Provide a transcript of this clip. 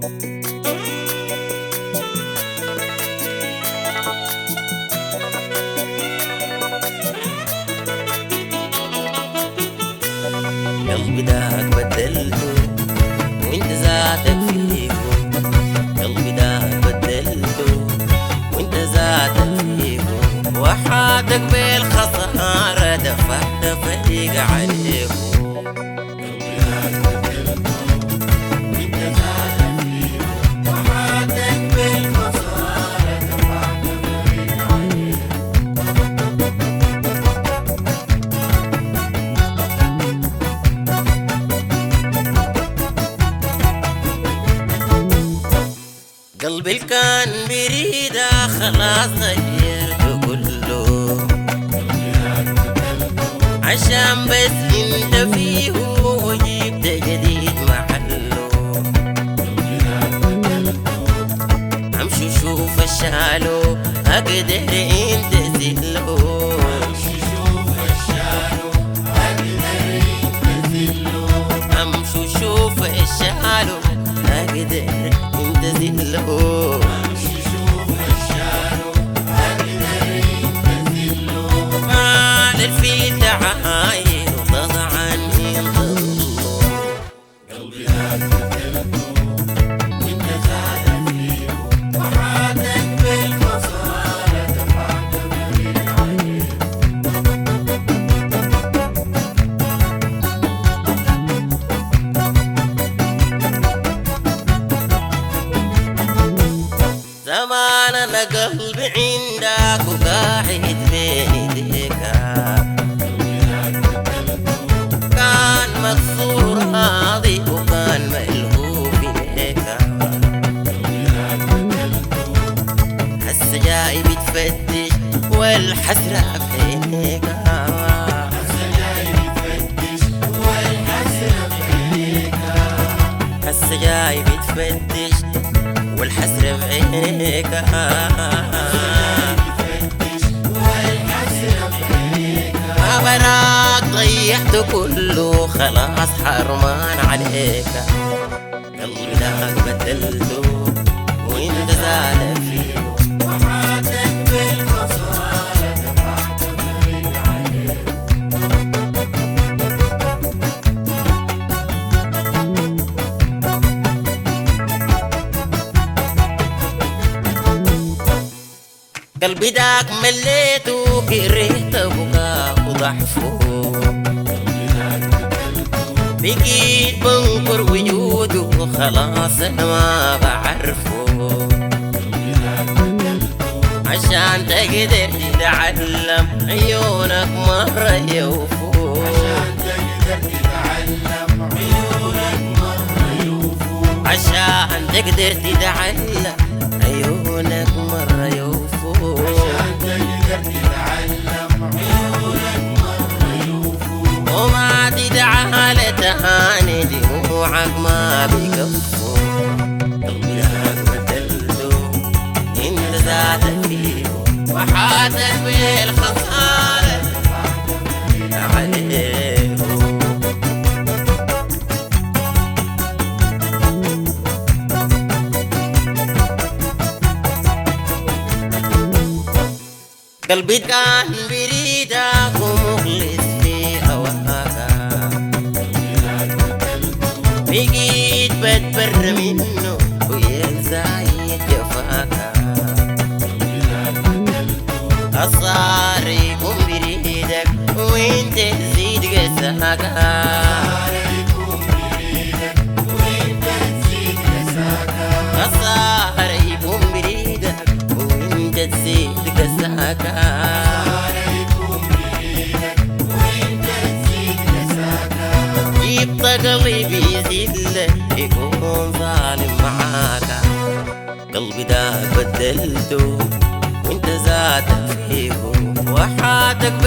قلبي داك بدلته وانت ذاتك فيه، قلبي داك بدلته وانت ذاتك فيه، وحاتك بالخسارة دفعت فريق عليكم. قلبي داك بدلته وانت ذاتك فيه، وحاتك بالخسارة دفعت فريق عليكم. قلبي اللي كان بريده خلاص غيرته كله، عشان بس انت فيه وجبت جديد محله. امشي شوف الشالو اقدر انت زله، امشي شوف الشالو اقدر انت زله، امشي شوف الشالو اقدر زله، امشي شوف الشارع اقدر انتزله. مال الفيل تعاين وطبعا ينضله. قلبي داك بدلته وانت زعلان فيه، وحاتك بالخسارة دفعت فريق عليه. زمان انا قلبي عندك وقاعد بين ايديك، كان مكسور راضي وكان ملهوف اليك، هسه جاي بتفتش والحسرة بعينيك، هسه جاي بتفتش والحسرة بعينيك، هسه جاي بتفتش والحسرة بعينيك، براك ضيعت كله خلاص حرمان عليك. قلبي داك بدلته وانت زعلان فيه، وحاتك بالخسارة دفعت فريق عليك. قلبي داك مليته كرهت بكاء وضعفه، بقيت بنكر وجوده خلاص انا ما بعرفه، عشان تقدر تتعلم عيونك مرة يوفو، عشان تقدر تتعلم عيونك مرة يوفو، عشان تقدر تتعلم عيونك مرة يوفو، وما تدعى لتهاني دموعك ما بيكفو. قلبي داك بدلته انت ذاتك فيه، وحاتك بالخسارة عليه. قلبي كان بريدك ومخلص في هواك، بقيت بتبر منه وينسى جفاك، صار يكون بريدك وانت تزيد قساك، صار يكون بريدك وانت تزيد قساك، يبقى قلبي يزيد يكون ظالم معاك. قلبي داك بدلته وانت ذاتك فيه، وحاتك